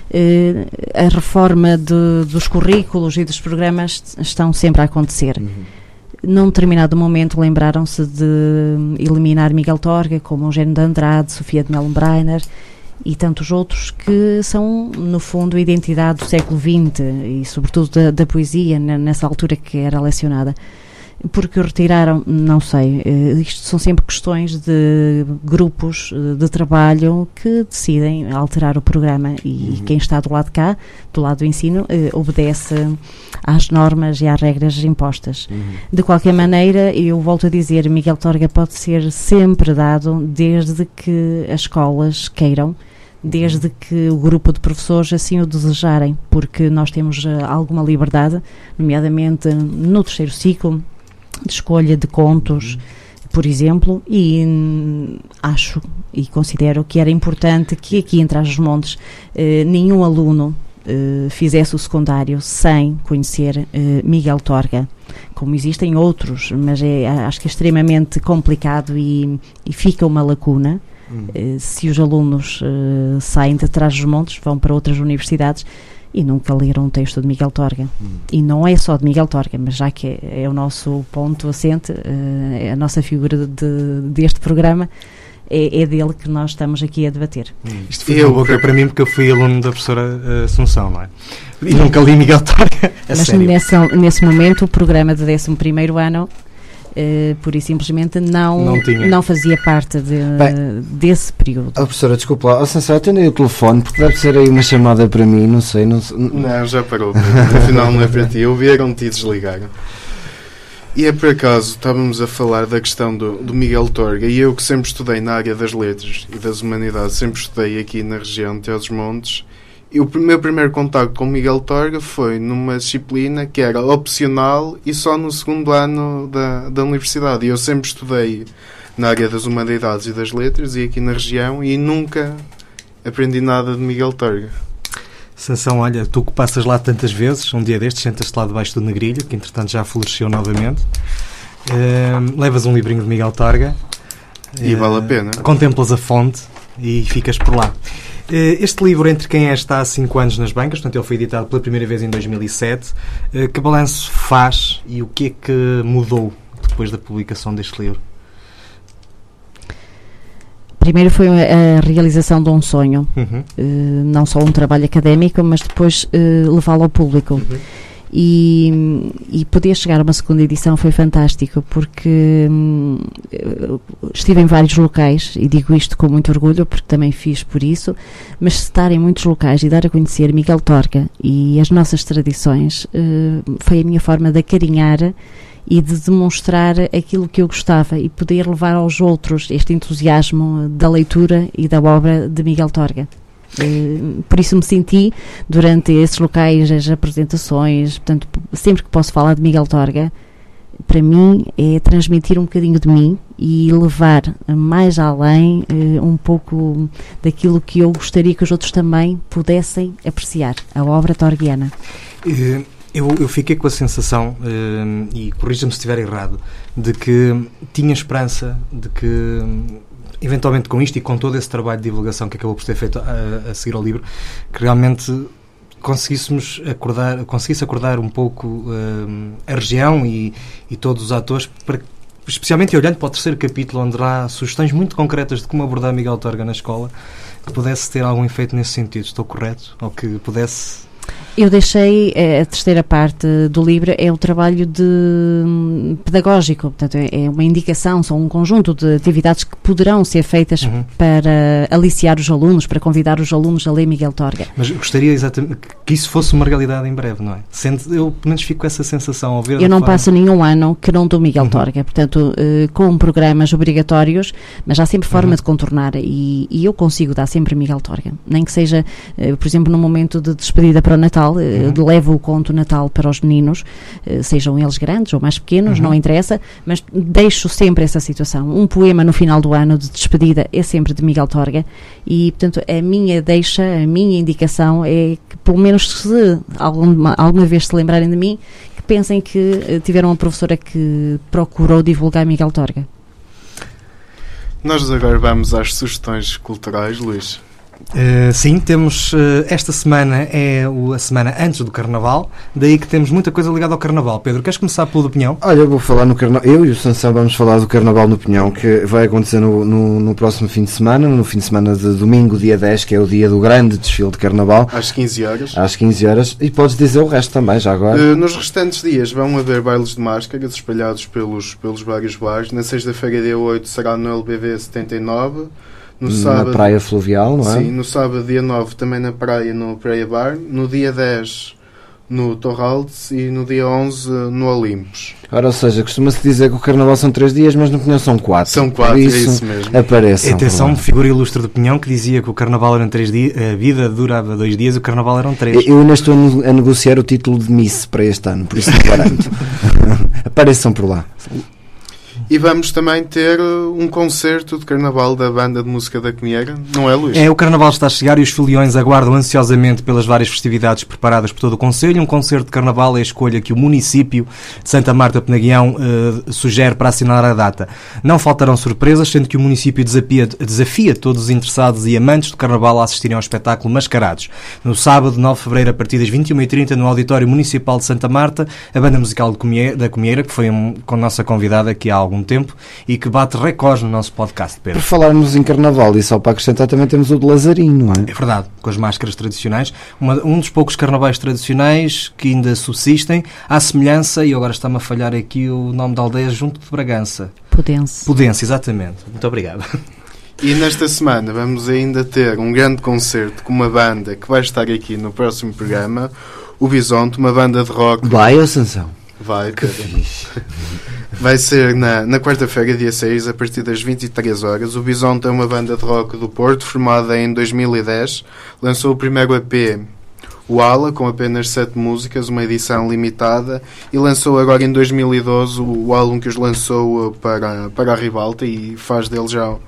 A reforma dos currículos e dos programas estão sempre a acontecer. Num determinado momento lembraram-se de eliminar Miguel Torga, como Eugênio de Andrade, Sofia de Mellenbreiner e tantos outros que são, no fundo, a identidade do século XX e, sobretudo, da poesia, nessa altura que era lecionada. Porque retiraram, não sei, isto são sempre questões de grupos de trabalho que decidem alterar o programa e quem está do lado de cá, do lado do ensino, obedece às normas e às regras impostas. De qualquer maneira, eu volto a dizer, Miguel Torga pode ser sempre dado desde que as escolas queiram, desde que o grupo de professores assim o desejarem, porque nós temos alguma liberdade, nomeadamente no terceiro ciclo, de escolha de contos, por exemplo, e acho e considero que era importante que aqui em Trás-os-Montes nenhum aluno fizesse o secundário sem conhecer Miguel Torga, como existem outros, mas acho que é extremamente complicado e fica uma lacuna. Se os alunos saem de Trás-os-Montes, vão para outras universidades e nunca leram um texto de Miguel Torga. E não é só de Miguel Torga, mas já que é o nosso ponto assente, é a nossa figura deste programa, é dele que nós estamos aqui a debater. Isto foi uma boca para mim, porque eu fui aluno da professora Assunção, não é? E nunca li Miguel Torga. Mas nesse momento o programa de 11º ano pura e simplesmente não fazia parte desse período. Professora, desculpa lá, Sansão, atendei o telefone porque deve ser aí uma chamada para mim, não sei. Não, já parou, afinal não é para ti, ouviram-te e desligaram. E é por acaso, estávamos a falar da questão do Miguel Torga, e eu que sempre estudei na área das letras e das humanidades, sempre estudei aqui na região de Trás-os-Montes. E o meu primeiro contacto com Miguel Torga foi numa disciplina que era opcional e só no segundo ano da universidade. E eu sempre estudei na área das humanidades e das letras e aqui na região e nunca aprendi nada de Miguel Torga. Sansão, olha, tu que passas lá tantas vezes, um dia destes sentas-te lá debaixo do negrilho, que entretanto já floresceu novamente. Levas um livrinho de Miguel Torga. E vale a pena. Contemplas a fonte e ficas por lá. Este livro, Entre Quem És, está há 5 anos nas bancas, portanto ele foi editado pela primeira vez em 2007. Que balanço faz e o que é que mudou depois da publicação deste livro? Primeiro foi a realização de um sonho, não só um trabalho académico, mas depois levá-lo ao público. E poder chegar a uma segunda edição foi fantástico, porque estive em vários locais, e digo isto com muito orgulho, porque também fiz por isso, mas estar em muitos locais e dar a conhecer Miguel Torga e as nossas tradições foi a minha forma de acarinhar e de demonstrar aquilo que eu gostava e poder levar aos outros este entusiasmo da leitura e da obra de Miguel Torga. Por isso me senti, durante esses locais, as apresentações, portanto, sempre que posso falar de Miguel Torga, para mim é transmitir um bocadinho de mim e levar mais além um pouco daquilo que eu gostaria que os outros também pudessem apreciar, a obra torguiana. Eu fiquei com a sensação, e corrija-me se estiver errado, de que tinha esperança de que, eventualmente com isto e com todo esse trabalho de divulgação que acabou por ser feito a seguir ao livro, que realmente conseguisse acordar um pouco a região e todos os atores, especialmente olhando para o 3º capítulo, onde há sugestões muito concretas de como abordar Miguel Torga na escola, que pudesse ter algum efeito nesse sentido. Estou correto? Ou que pudesse... Eu deixei a 3ª parte do livro, é o trabalho pedagógico, portanto é uma indicação, são um conjunto de atividades que poderão ser feitas para aliciar os alunos, para convidar os alunos a ler Miguel Torga. Mas gostaria exatamente que isso fosse uma realidade em breve, não é? Eu pelo menos fico com essa sensação ao ver. Eu não passo nenhum ano que não dou Miguel Torga, portanto com programas obrigatórios, mas há sempre forma de contornar e eu consigo dar sempre Miguel Torga, nem que seja, por exemplo, no momento de despedida para o Natal, levo o conto Natal para os meninos, sejam eles grandes ou mais pequenos, não interessa, mas deixo sempre essa situação. Um poema no final do ano de despedida é sempre de Miguel Torga e, portanto, a minha indicação é que, pelo menos se alguma vez se lembrarem de mim, que pensem que tiveram uma professora que procurou divulgar Miguel Torga. Nós agora vamos às sugestões culturais, Luís. Sim, temos esta semana é a semana antes do Carnaval, daí que temos muita coisa ligada ao Carnaval. Pedro, queres começar pelo do Pinhão? Olha, eu vou falar no Carnaval. Eu e o Sansão vamos falar do Carnaval no Pinhão, que vai acontecer no próximo fim de semana, no fim de semana de domingo, dia 10, que é o dia do grande desfile de Carnaval. Às 15 horas. Às 15 horas. E podes dizer o resto também, já agora. Nos restantes dias vão haver bailes de máscaras espalhados pelos vários bares. Na sexta-feira, dia 8, será no LBV 79. Na Praia Fluvial, não é? Sim, no sábado, dia 9, também na praia, no Praia Bar. No dia 10, no Torraldes. E no dia 11, no Olimpos. Ora, ou seja, costuma-se dizer que o Carnaval são 3 dias, mas no Pinhão são 4. São 4, é isso mesmo. Apareçam. Atenção, figura ilustre do Pinhão que dizia que o Carnaval eram 3 dias, a vida durava 2 dias e o Carnaval eram 3. Eu ainda estou a negociar o título de Miss para este ano, por isso não garanto. Apareçam por lá. E vamos também ter um concerto de Carnaval da Banda de Música da Comieira, não é, Luís? O Carnaval está a chegar e os foliões aguardam ansiosamente pelas várias festividades preparadas por todo o Conselho. Um concerto de Carnaval é a escolha que o município de Santa Marta Penaguião sugere para assinalar a data. Não faltarão surpresas, sendo que o município desafia todos os interessados e amantes do Carnaval a assistirem ao espetáculo Mascarados. No sábado, 9 de fevereiro, a partir das 21h30, no Auditório Municipal de Santa Marta, a Banda Musical da Comieira, que foi com a nossa convidada aqui há algum tempo e que bate recordes no nosso podcast, Pedro. Por falarmos em Carnaval, e só para acrescentar, também temos o de Lazarinho, não é? É verdade, com as máscaras tradicionais. Um dos poucos carnavais tradicionais que ainda subsistem, à semelhança, e agora está-me a falhar aqui o nome da aldeia, junto de Bragança. Pudense, exatamente. Muito obrigado. E nesta semana vamos ainda ter um grande concerto com uma banda que vai estar aqui no próximo programa, o Bisonte, uma banda de rock. Vai, ô Sansão? Vai, Pedro. Vai ser na quarta-feira, dia 6, a partir das 23 horas. O Bisonte é uma banda de rock do Porto, formada em 2010. Lançou o primeiro EP, o Ala, com apenas 7 músicas, uma edição limitada, e lançou agora em 2012 o álbum que os lançou para a Ribalta, e faz dele já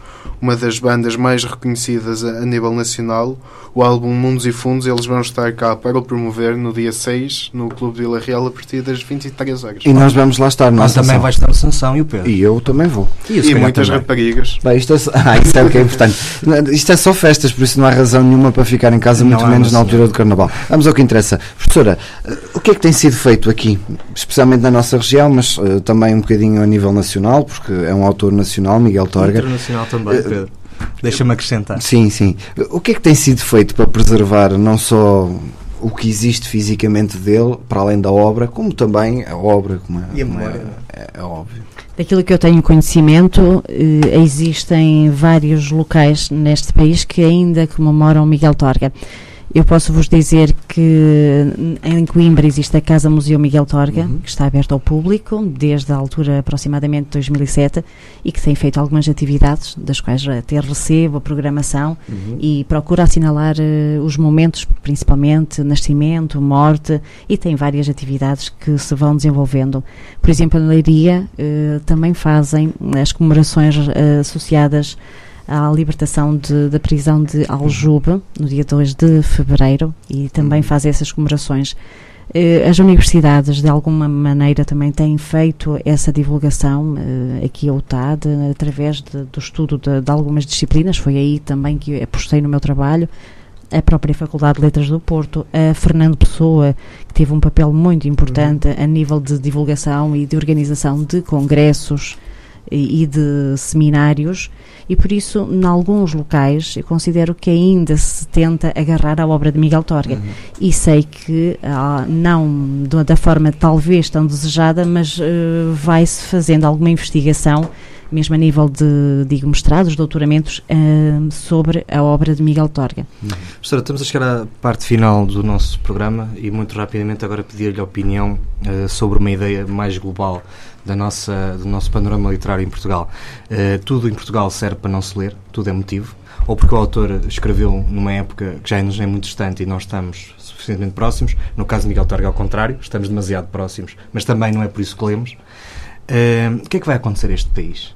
uma das bandas mais reconhecidas a nível nacional. O álbum Mundos e Fundos, eles vão estar cá para o promover no dia 6, no Clube de Vila Real, a partir das 23 horas. E nós vamos lá estar. Mas também vai estar o Sansão e o Pedro. E eu também vou. E muitas raparigas. Bem, isto é o que é importante. Isto é só festas, por isso não há razão nenhuma para ficar em casa, muito menos na altura do Carnaval. Vamos ao que interessa. Professora, o que é que tem sido feito aqui, especialmente na nossa região, mas também um bocadinho a nível nacional, porque é um autor nacional, Miguel Torga. Internacional também, Pedro. Deixa-me acrescentar. Sim. O que é que tem sido feito para preservar não só o que existe fisicamente dele, para além da obra, como também a obra, e a memória? É óbvio. Daquilo que eu tenho conhecimento, existem vários locais neste país que ainda comemoram Miguel Torga. Eu posso vos dizer que em Coimbra existe a Casa Museu Miguel Torga, que está aberta ao público desde a altura aproximadamente de 2007 e que tem feito algumas atividades, das quais até recebo a programação e procura assinalar os momentos, principalmente nascimento, morte, e tem várias atividades que se vão desenvolvendo. Por exemplo, na Leiria também fazem as comemorações associadas à libertação da prisão de Aljube, no dia 2 de fevereiro, e também faz essas comemorações. As universidades, de alguma maneira, também têm feito essa divulgação, aqui a UTAD, através do estudo de algumas disciplinas. Foi aí também que apostei no meu trabalho. A própria Faculdade de Letras do Porto, a Fernando Pessoa, que teve um papel muito importante a nível de divulgação e de organização de congressos e de seminários, e por isso, em alguns locais, eu considero que ainda se tenta agarrar à obra de Miguel Torga, e sei que, não da forma talvez tão desejada, mas vai-se fazendo alguma investigação, mesmo a nível de mestrados, doutoramentos, sobre a obra de Miguel Torga. Professora, estamos a chegar à parte final do nosso programa e muito rapidamente agora pedir-lhe a opinião sobre uma ideia mais global do nosso panorama literário em Portugal. Tudo em Portugal serve para não se ler, tudo é motivo, ou porque o autor escreveu numa época que já nos é muito distante e nós estamos suficientemente próximos. No caso de Miguel Torga, ao contrário, estamos demasiado próximos, mas também não é por isso que lemos. O que é que vai acontecer a este país?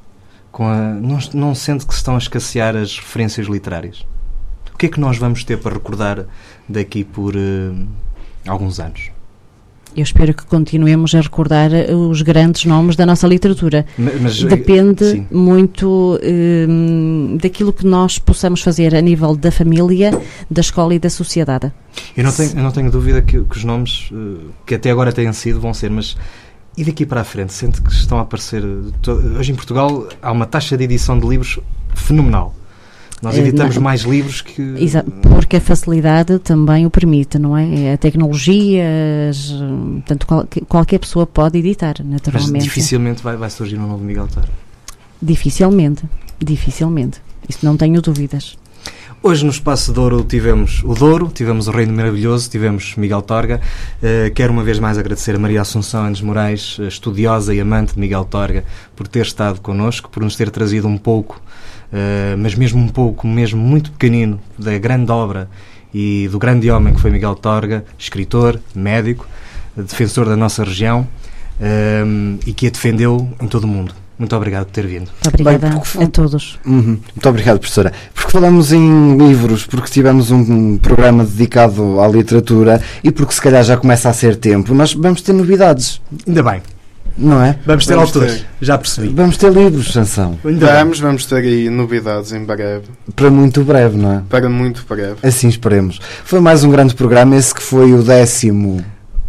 Não sente que se estão a escassear as referências literárias? O que é que nós vamos ter para recordar daqui por alguns anos? Eu espero que continuemos a recordar os grandes nomes da nossa literatura. Mas depende muito daquilo que nós possamos fazer a nível da família, da escola e da sociedade. Eu não tenho dúvida que os nomes que até agora têm sido vão ser, mas e daqui para a frente? Sente que estão a aparecer... Hoje em Portugal há uma taxa de edição de livros fenomenal. Nós editamos mais livros que... Exato, porque a facilidade também o permite, não é? A tecnologia, portanto, qualquer pessoa pode editar, naturalmente. Mas dificilmente vai surgir um novo Miguel Torga. Dificilmente. Isso não tenho dúvidas. Hoje no Espaço Douro tivemos o Douro, tivemos o Reino Maravilhoso, tivemos Miguel Torga. Quero uma vez mais agradecer a Maria Assunção Andes Moraes, estudiosa e amante de Miguel Torga, por ter estado connosco, por nos ter trazido um pouco, mas mesmo um pouco, mesmo muito pequenino, da grande obra e do grande homem que foi Miguel Torga, escritor, médico, defensor da nossa região, e que a defendeu em todo o mundo. Muito obrigado por ter vindo. Muito obrigada a todos. Muito obrigado, professora. Porque falamos em livros, porque tivemos um programa dedicado à literatura e porque se calhar já começa a ser tempo, nós vamos ter novidades. Ainda bem. Não é? Vamos ter autores, já percebi. Vamos ter livros, Sansão. Vamos ter aí novidades em breve. Para muito breve, não é? Para muito breve. Assim esperemos. Foi mais um grande programa, esse que foi o 18º.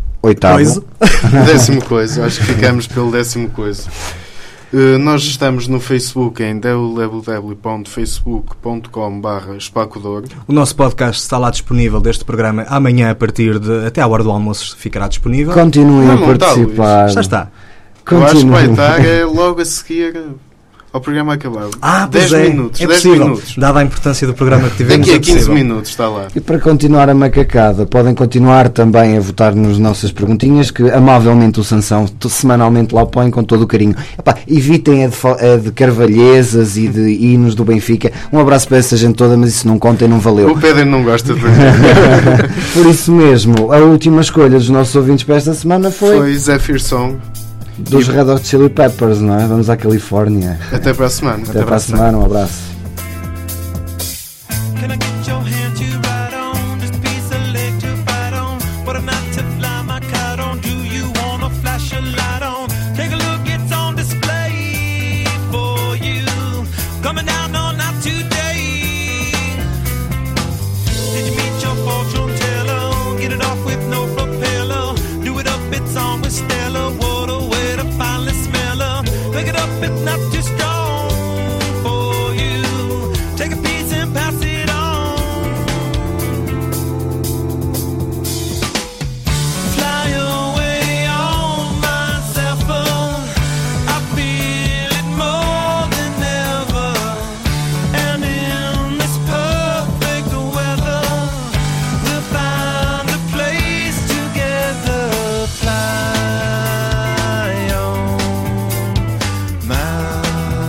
10º coisa, acho que ficamos pelo 10º coisa. Nós estamos no Facebook em www.facebook.com/espacodouro. O nosso podcast está lá disponível deste programa amanhã a partir de... até à hora do almoço ficará disponível. Continuem a participar. Já está. Eu acho que vai estar logo a seguir ao programa acabar. 10 minutos. É 10 possível, minutos. Dada a importância do programa que tivemos. Daqui a 15 minutos está lá. E para continuar a macacada, podem continuar também a votar nas nossas perguntinhas, que amavelmente o Sansão semanalmente lá põe com todo o carinho. Evitem a de carvalhesas e de hinos do Benfica. Um abraço para essa gente toda, mas isso não conta e não valeu. O Pedro não gosta de Por isso mesmo, a última escolha dos nossos ouvintes para esta semana foi Zephyr Song. Dos Red Hot Chili Peppers, não é? Vamos à Califórnia. Até para a semana. Até para a semana, um abraço. Can I get your hand to ride on? Just a piece of leg to bite on. What a night to fly my kite on. Do you wanna flash a light on? Take a look, it's on display for you. Coming down all night today. Did you meet your fortune teller? Get it off with no propeller. Do it up, it's on with Stella. What a way to finally smell her. Pick it up, it's not too strong for you. Take a piece and pass it on. Fly away on my Zephyr. I feel it more than ever. And in this perfect weather, we'll find a place together. Fly on my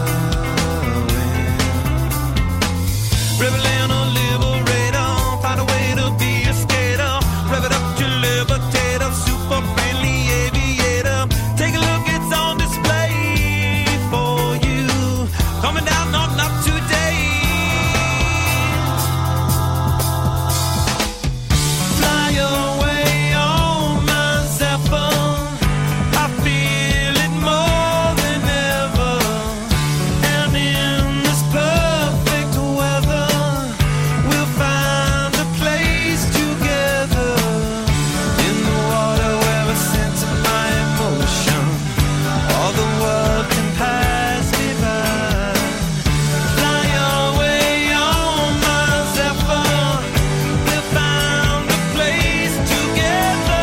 wind. Rebel a liberator, find a way to be a skater. Rev it up to levitator, super friendly aviator. Take a look, it's on display for you. Coming down, not today. Fly away on my Zephyr. I feel it more than ever. And in this perfect weather, we'll find a place together. In the water where I sense my emotion, all the world can pass me by. Fly away on my Zephyr. We'll find a place together.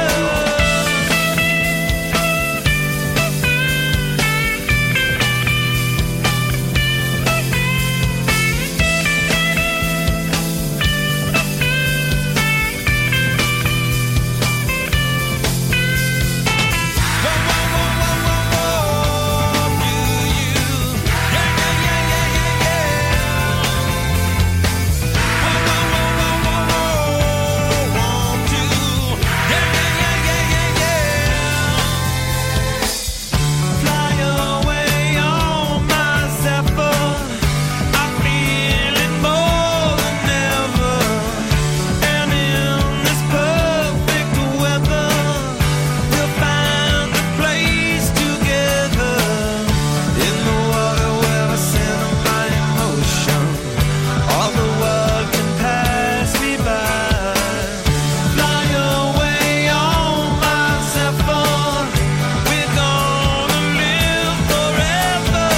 Fly away on my Zephyr. I feel it more than ever. And in this perfect weather, we'll find a place together. In the water where I send my emotion, all the world can pass me by. Fly away on my Zephyr. We're gonna live forever.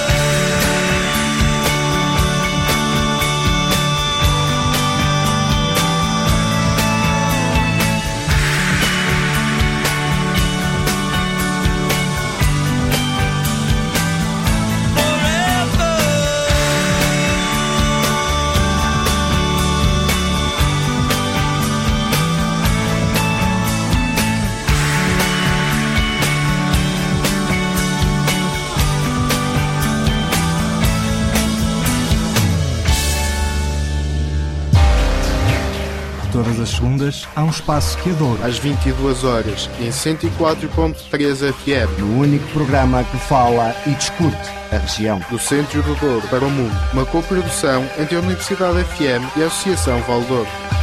Todas as segundas há um espaço que adoro. Às 22 horas, em 104.3 FM, No único programa que fala e discute a região. do Centro do Douro para o Mundo. Uma coprodução entre a Universidade FM e a Associação Val Douro.